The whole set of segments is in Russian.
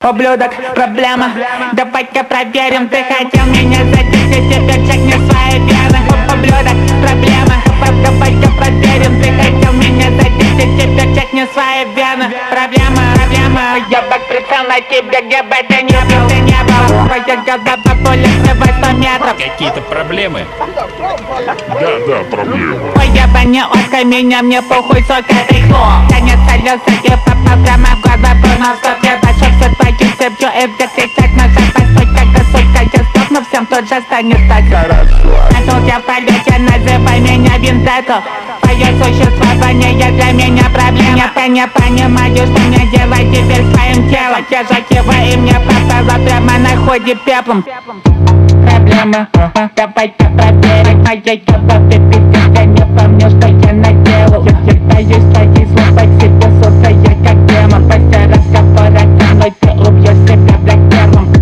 Ублюдок, проблема, давай-ка проверим. Ты хотел меня задеть, и теперь чекни свои вены. Ублюдок, проблема, давай-ка проверим. Ты хотел меня задеть, и теперь чекни свои вены. Проблема, я бак прицел на тебе, где бы ты не был. Твоя голова по улице 8 метров. Какие-то проблемы? Да, проблема. Твоя баня узкая, мне похуй, сука, ты кто? Конец солёса, я попал прямо в глаза, понял, что я бачу все твои сепчу. И где кричать на запас, когда сука, я сдохну, всем тут же станет так хорошо. А тут я в полете, называй меня Виндетто. Твое существование для меня проблема. Я не понимаю, что мне делать теперь с твоим телом. Те же кивы, и мне попало прямо на ходе пеплом. Проблема, давай-ка проверим. Моей голове пиздец, я не помню, что я наделал. Я боюсь твои слова к себе, сука, я как демон. После разговора со мной ты убьешь себя блядь первым.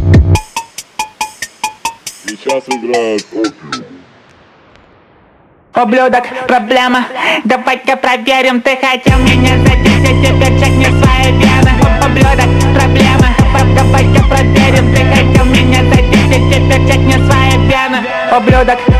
Сейчас играют опиум. Ублюдок, проблема, давай-ка проверим. Ты хотел меня задеть, и теперь чекни свои вены. Ублюдок, проблема, давай-ка проверим. Ты хотел меня задеть, и теперь чекни свои вены. Ублюдок,